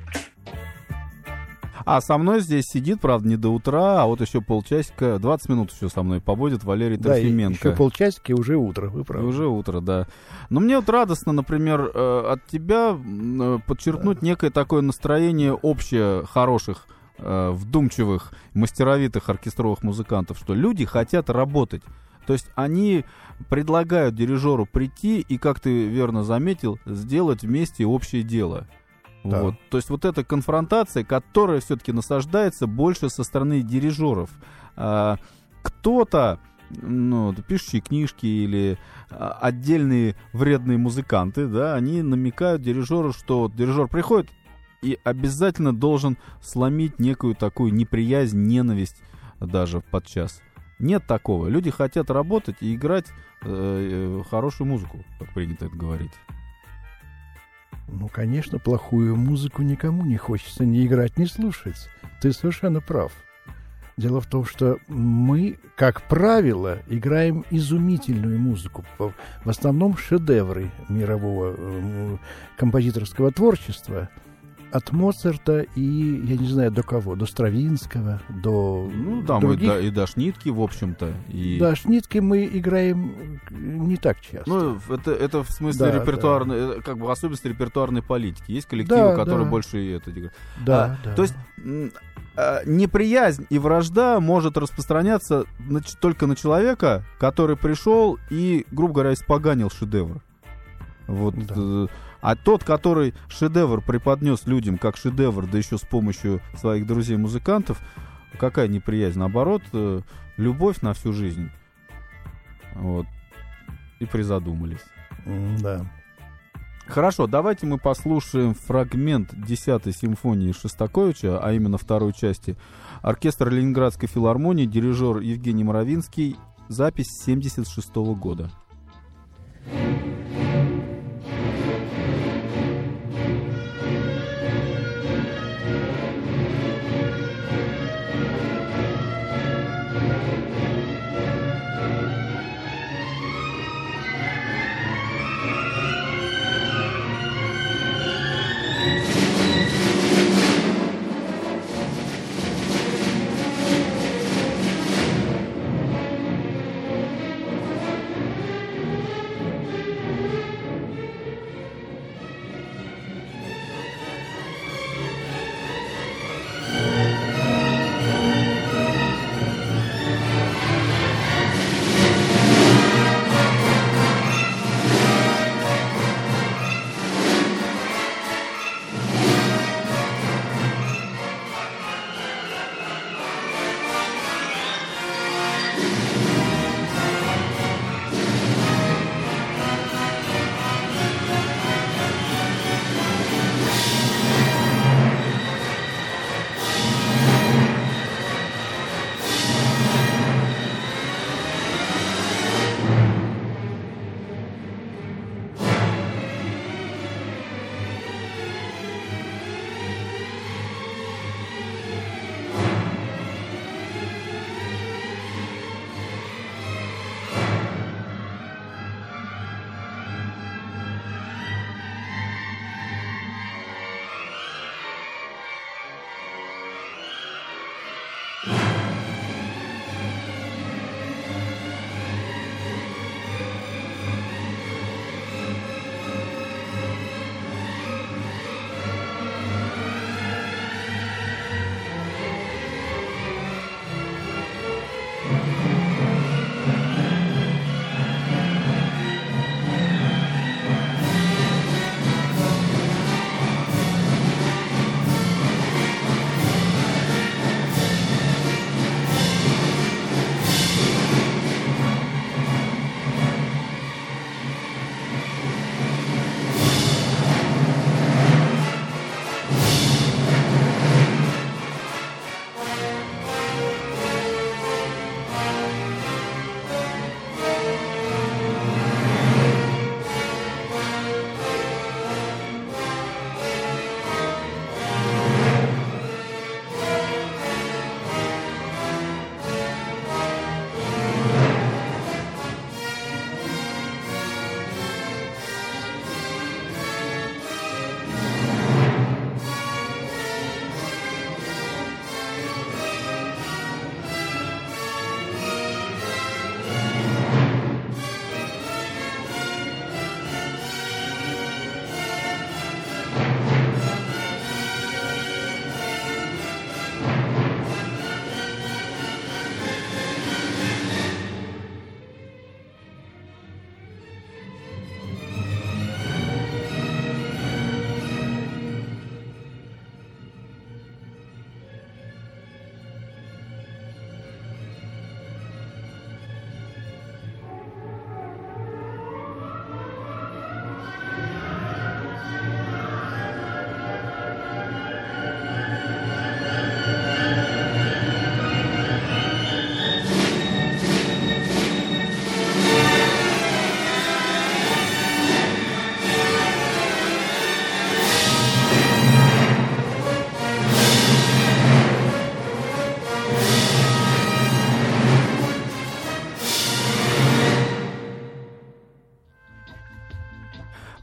А со мной здесь сидит, правда, не до утра, а вот еще полчасика, двадцать минут еще со мной побудет Валерий да, Трофименко. Еще полчасика, и уже утро, вы правы. Уже утро, да. Но мне вот радостно, например, от тебя подчеркнуть да. некое такое настроение общее хороших, вдумчивых, мастеровитых оркестровых музыкантов, что люди хотят работать. То есть они предлагают дирижеру прийти и, как ты верно заметил, сделать вместе общее дело. Да. Вот. То есть вот эта конфронтация, которая все-таки насаждается больше со стороны дирижеров. А, кто-то, ну, пишущие книжки или а, отдельные вредные музыканты, да, они намекают дирижеру, что вот дирижер приходит и обязательно должен сломить некую такую неприязнь, ненависть даже подчас. Нет такого. Люди хотят работать и играть э, хорошую музыку, как принято это говорить. Ну, конечно, плохую музыку никому не хочется ни играть, ни слушать. Ты совершенно прав. Дело в том, что мы, как правило, играем изумительную музыку. В основном шедевры мирового э, композиторского творчества. от Моцарта и, я не знаю, до кого, до Стравинского, до Ну, там других. и, до, и до Шнитки, в общем-то. И... Да, Шнитки мы играем не так часто. Ну, это, это в смысле Да, репертуарной, да. как бы особенность репертуарной политики. Есть коллективы, Да, которые да. больше это играют. Да, а, да. То есть м, а, неприязнь и вражда может распространяться на ч- только на человека, который пришел и, грубо говоря, испоганил шедевр. Вот. Да. э, А тот, который шедевр преподнес людям как шедевр, да еще с помощью своих друзей-музыкантов, какая неприязнь? Наоборот, э, любовь на всю жизнь. Вот. И призадумались. М, Да. Хорошо, давайте мы послушаем фрагмент десятой симфонии Шостаковича, а именно второй части. Оркестр Ленинградской филармонии, дирижер Евгений Моровинский, запись семьдесят шестого года. Thank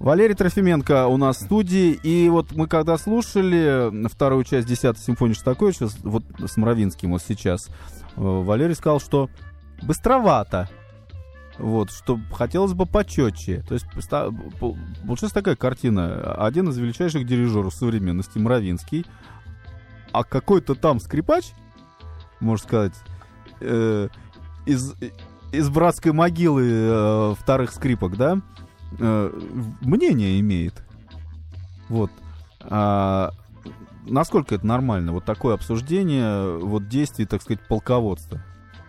Валерий Трофименко у нас в студии. И вот мы когда слушали вторую часть десятой симфонии Шостаковича, вот с Мравинским вот сейчас, Валерий сказал, что быстровато. Вот, что хотелось бы почетче. То есть получилась такая картина. Один из величайших дирижеров современности, Мравинский, а какой-то там скрипач, можно сказать, э, из, из братской могилы э, вторых скрипок, да, э, мнение имеет. Вот. А насколько это нормально? Вот такое обсуждение вот действий, так сказать, полководства.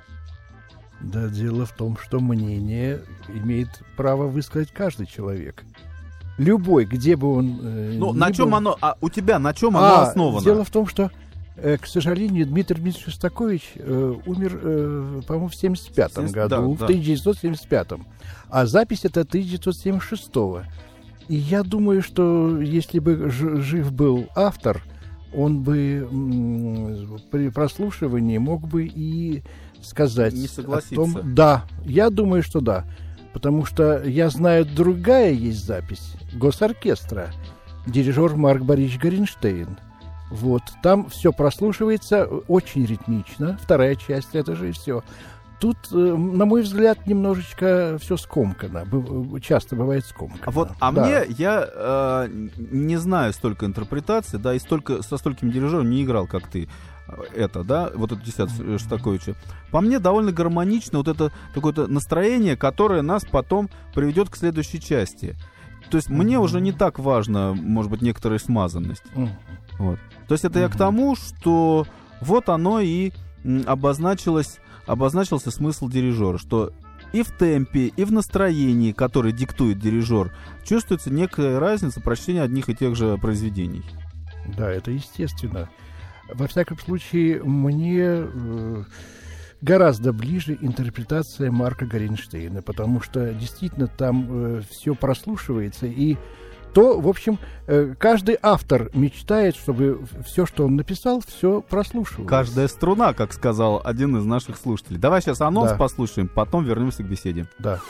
Да, дело в том, что мнение имеет право высказать каждый человек. Любой, где бы он э, Ну, ни на чем был. оно, а у тебя на чем а, оно основано? Дело в том, что, э, к сожалению, Дмитрий Дмитриевич Шостакович э, умер, э, по-моему, в семьдесят пятом семьдесят году, да, в да. тысяча девятьсот семьдесят пятом. А запись это тысяча девятьсот семьдесят шестого. И я думаю, что если бы ж- жив был автор, он бы м- при прослушивании мог бы и сказать Не о согласиться. том... Да, я думаю, что да. Потому что я знаю, другая есть запись Госоркестра. Дирижер Марк Борисович Горенштейн. Вот. Там все прослушивается очень ритмично. Вторая часть, это же и все. Тут, э, на мой взгляд, немножечко все скомкано. Быв- часто бывает скомкано. А вот, а Да. мне, я э, не знаю столько интерпретаций, да, и столько, со столькими дирижером не играл, как ты, это, да, вот это десятое Шостаковича. По мне довольно гармонично вот это такое-то настроение, которое нас потом приведет к следующей части. То есть мне Мгм. уже не так важно, может быть, некоторая смазанность. Мгм. Вот. То есть это я к тому, что вот оно и м, обозначилось, обозначился смысл дирижера, что и в темпе, и в настроении, которое диктует дирижер, чувствуется некая разница прочтения одних и тех же произведений. Да, это естественно. Во всяком случае, мне э, гораздо ближе интерпретация Марка Горенштейна, потому что действительно там все прослушивается, и то, в общем, э, каждый автор мечтает, чтобы все, что он написал, все прослушивалось. Каждая струна, как сказал один из наших слушателей. Давай сейчас анонс Да. послушаем, потом вернемся к беседе. Да.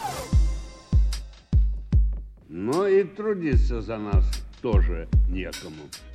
Но и трудиться за нас тоже некому.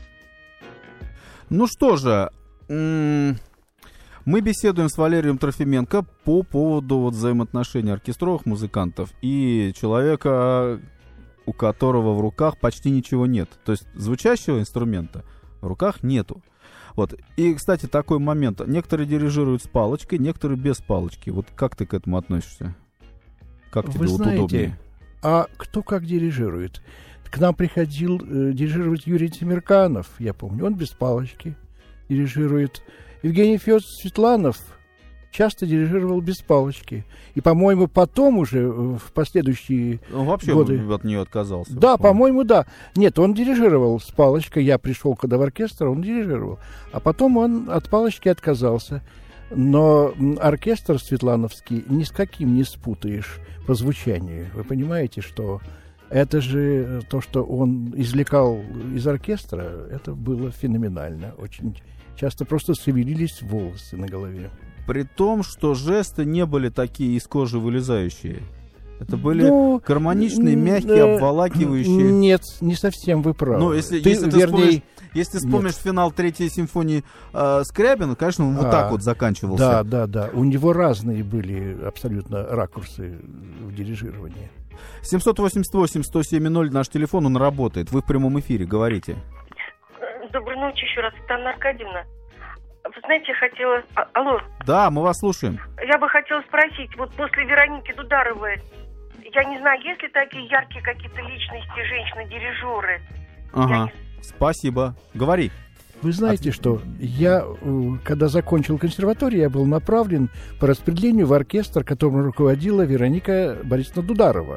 Ну что же, м- мы беседуем с Валерием Трофименко по поводу вот взаимоотношений оркестровых музыкантов и человека, у которого в руках почти ничего нет. То есть звучащего инструмента в руках нету. Вот. И, кстати, такой момент. Некоторые дирижируют с палочкой, некоторые без палочки. Вот как ты к этому относишься? Как тебе Вы вот знаете, удобнее? а кто как дирижирует? К нам приходил э, дирижировать Юрий Темирканов, я помню, он без палочки дирижирует. Евгений Федорович Светланов часто дирижировал без палочки. И, по-моему, потом уже, э, в последующие Он вообще годы... от нее отказался. Да, помню. по-моему, да. Нет, он дирижировал с палочкой. Я пришел, когда в оркестр, он дирижировал. А потом он от палочки отказался. Но м, оркестр светлановский ни с каким не спутаешь по звучанию. Вы понимаете, что это же то, что он извлекал из оркестра, это было феноменально. Очень часто просто шевелились волосы на голове. При том, что жесты не были такие из кожи вылезающие. Это были Ну, гармоничные, м, мягкие, э, обволакивающие. Нет, не совсем вы правы. Ну, если Ты, если ты вернее, вспомнишь, если ты вспомнишь финал третьей симфонии э, Скрябина, конечно, он вот А, так вот заканчивался. Да, да, да. У него разные были абсолютно ракурсы в дирижировании. семьсот восемьдесят восемь сто семь ноль наш телефон, он работает. Вы в прямом эфире, говорите. Доброй ночи еще раз, это Анна Аркадьевна. Вы знаете, я хотела... А, алло, Да, мы вас слушаем. я бы хотела спросить, вот после Вероники Дударовой, я не знаю, есть ли такие яркие какие-то личности, женщины-дирижеры? Ага, спасибо. Говори. Вы знаете, что я, э, когда закончил консерваторию, я был направлен по распределению в оркестр, которым руководила Вероника Борисовна Дударова.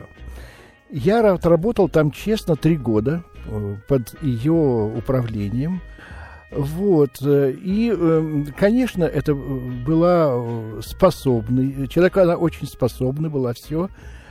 Я отработал там честно три года э, под ее управлением. Вот. э, И, э, конечно, это была э, способный, человек, она очень способна была, все.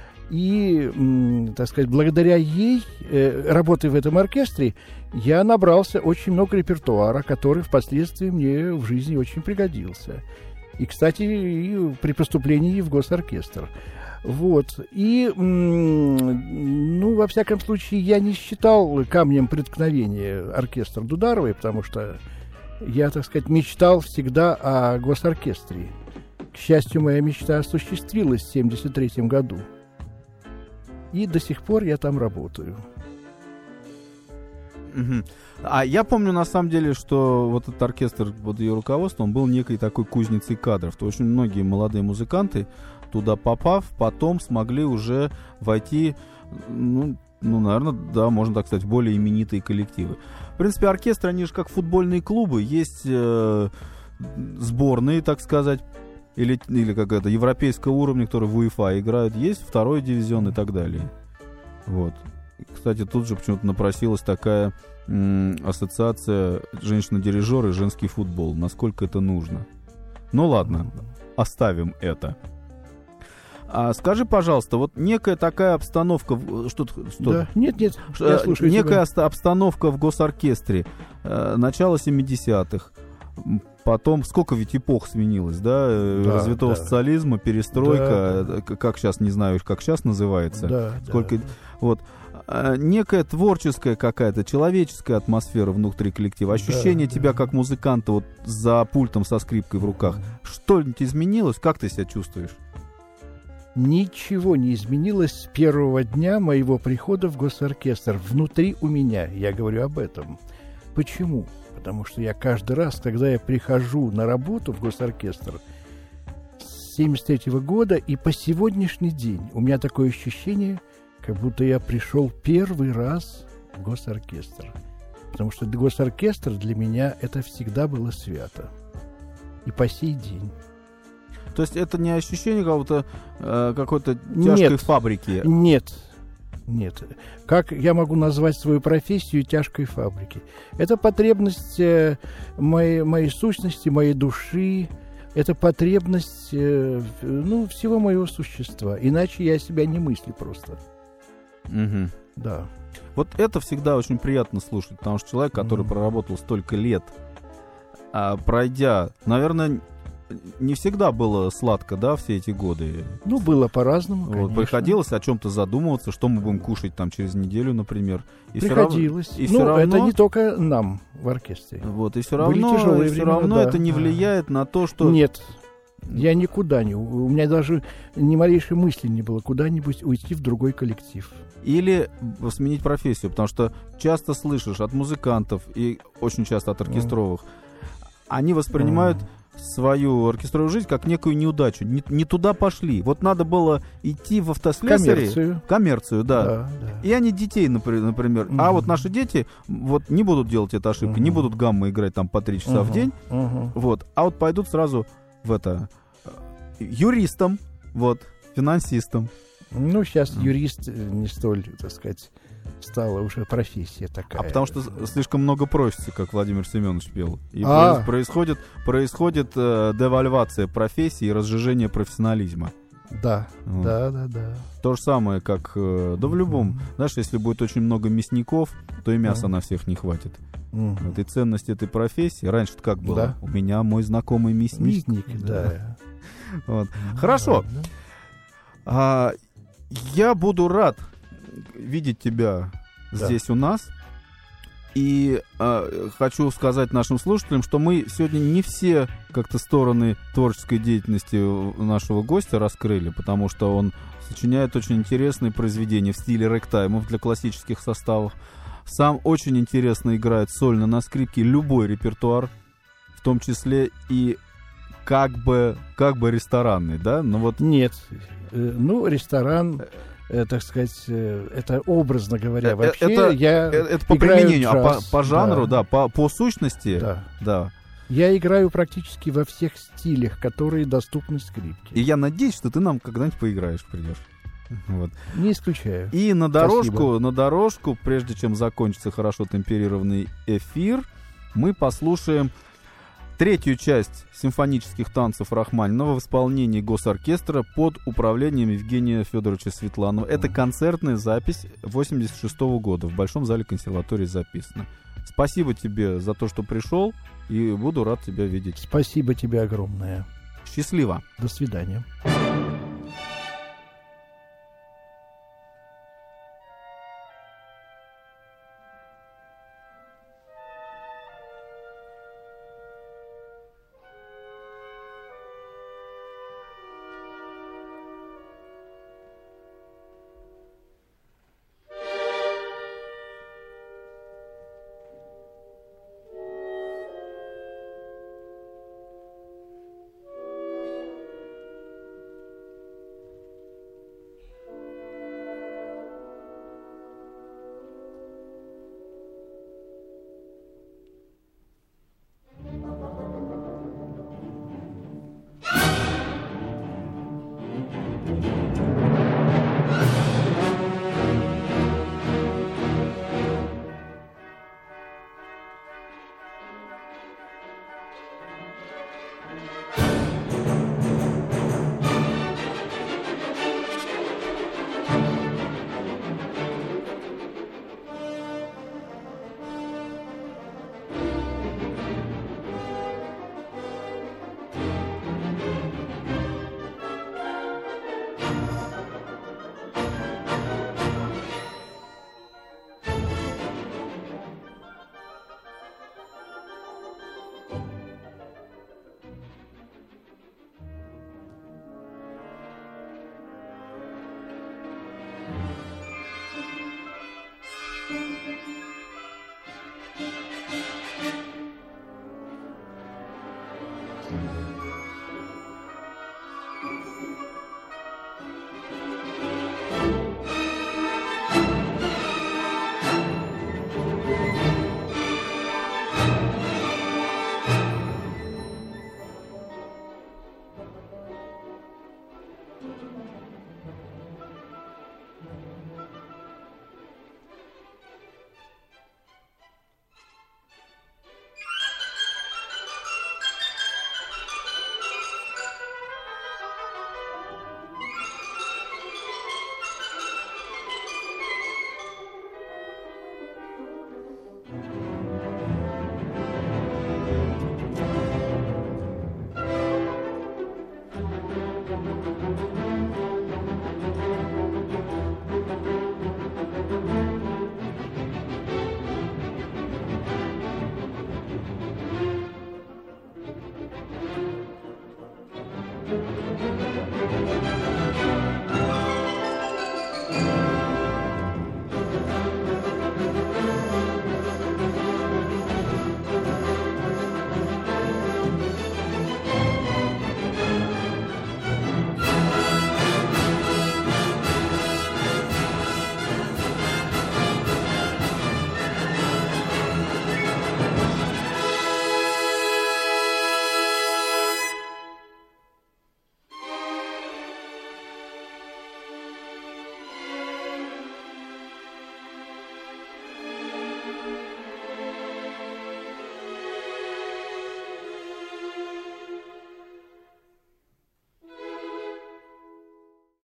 И, м, так сказать, благодаря ей, э, работая в этом оркестре, я набрался очень много репертуара, который впоследствии мне в жизни очень пригодился. И, кстати, и при поступлении в госоркестр. Вот. И, ну, во всяком случае, я не считал камнем преткновения оркестр Дударовой, потому что я, так сказать, мечтал всегда о госоркестре. К счастью, моя мечта осуществилась в семьдесят третьем году. И до сих пор я там работаю. Угу. А я помню, на самом деле, что вот этот оркестр под ее руководством, он был некой такой кузницей кадров. То очень многие молодые музыканты, туда попав, потом смогли уже войти, ну, ну, наверное, да, можно так сказать, в более именитые коллективы. В принципе, оркестры, они же как футбольные клубы. Есть э, сборные, так сказать, или, или как это, европейского уровня, которые в УЕФА играют. Есть второй дивизион и так далее. Вот. Кстати, тут же почему-то напросилась такая м, ассоциация женщина-дирижер и женский футбол. Насколько это нужно? Ну ладно, оставим это. А скажи, пожалуйста, вот некая такая обстановка, что, что да. Нет, нет, я слушаю некая тебя. обстановка в госоркестре э, начала семидесятых. Потом, сколько ведь эпох сменилось, да? да развитого да. социализма, перестройка, да, да. как сейчас, не знаю, как сейчас называется. Да, сколько, да. Вот. Некая творческая какая-то, человеческая атмосфера внутри коллектива, ощущение да, тебя да. как музыканта вот за пультом со скрипкой в руках. Что-нибудь изменилось? Как ты себя чувствуешь? Ничего не изменилось с первого дня моего прихода в госоркестр. Внутри у меня, я говорю об этом. Почему? Потому что я каждый раз, когда я прихожу на работу в госоркестр с семьдесят третьего года и по сегодняшний день, у меня такое ощущение, как будто я пришел первый раз в госоркестр. Потому что госоркестр для меня это всегда было свято. И по сей день. То есть это не ощущение какого-то, э, какой-то тяжкой нет, фабрики? Нет, нет. Как я могу назвать свою профессию тяжкой фабрики? Это потребность э, моей, моей сущности, моей души. Это потребность э, ну, всего моего существа. Иначе я себя не мыслю просто. Угу. Да. Вот это всегда очень приятно слушать, потому что человек, который mm. проработал столько лет, а, пройдя, наверное, не всегда было сладко, да, все эти годы. Ну, было по-разному, вот, конечно. приходилось о чем-то задумываться, что мы будем кушать там через неделю, например. И приходилось. Все равно, и ну, все равно, это не только нам в оркестре. Вот, и все равно, и все времена, равно да, это не да. влияет на то, что... Нет, я никуда не... У меня даже ни малейшей мысли не было куда-нибудь уйти в другой коллектив. Или сменить профессию, потому что часто слышишь от музыкантов и очень часто от оркестровых, mm. они воспринимают... Mm. свою оркестровую жизнь как некую неудачу. Не, не туда пошли. Вот надо было идти в автослесаре. Коммерцию. Коммерцию, да. да, да. И они детей, например. например. Mm-hmm. А вот наши дети вот не будут делать эту ошибку, mm-hmm. не будут гаммы играть там по три часа mm-hmm. в день. Mm-hmm. Вот. А вот пойдут сразу в это юристом, вот, финансистом. Ну, сейчас mm-hmm. юрист не столь, так сказать, стала уже профессия такая. А потому что слишком много просится, как Владимир Семенович пел. И а. происходит, происходит э, девальвация профессии и разжижение профессионализма. Да, вот. да, да, да. То же самое, как, э, да в любом. Mm-hmm. Знаешь, если будет очень много мясников, то и мяса mm-hmm. на всех не хватит. Mm-hmm. Вот и ценность этой профессии. Раньше-то как было? Да. У меня мой знакомый мясник. Мясник, да. Вот. Хорошо. А, я буду рад видеть тебя да. здесь у нас. И э, хочу сказать нашим слушателям, что мы сегодня не все как-то стороны творческой деятельности нашего гостя раскрыли, потому что он сочиняет очень интересные произведения в стиле рэктаймов для классических составов. Сам очень интересно играет сольно на скрипке любой репертуар, в том числе и как бы, как бы ресторанный, да? Но вот... Нет, ну, ресторан... Э, так сказать, э, это образно говоря. Вообще это, я это, это по применению, а по, по жанру, да, да по, по сущности, да. да. Я играю практически во всех стилях, которые доступны скрипке. И я надеюсь, что ты нам когда-нибудь поиграешь, придешь. Вот. Не исключаю. И на дорожку, на дорожку, прежде чем закончится хорошо темперированный эфир, мы послушаем третью часть симфонических танцев Рахманинова в исполнении госоркестра под управлением Евгения Федоровича Светланова. Это концертная запись восемьдесят шестого года. В Большом зале консерватории записана. Спасибо тебе за то, что пришел, и буду рад тебя видеть. Спасибо тебе огромное. Счастливо. До свидания.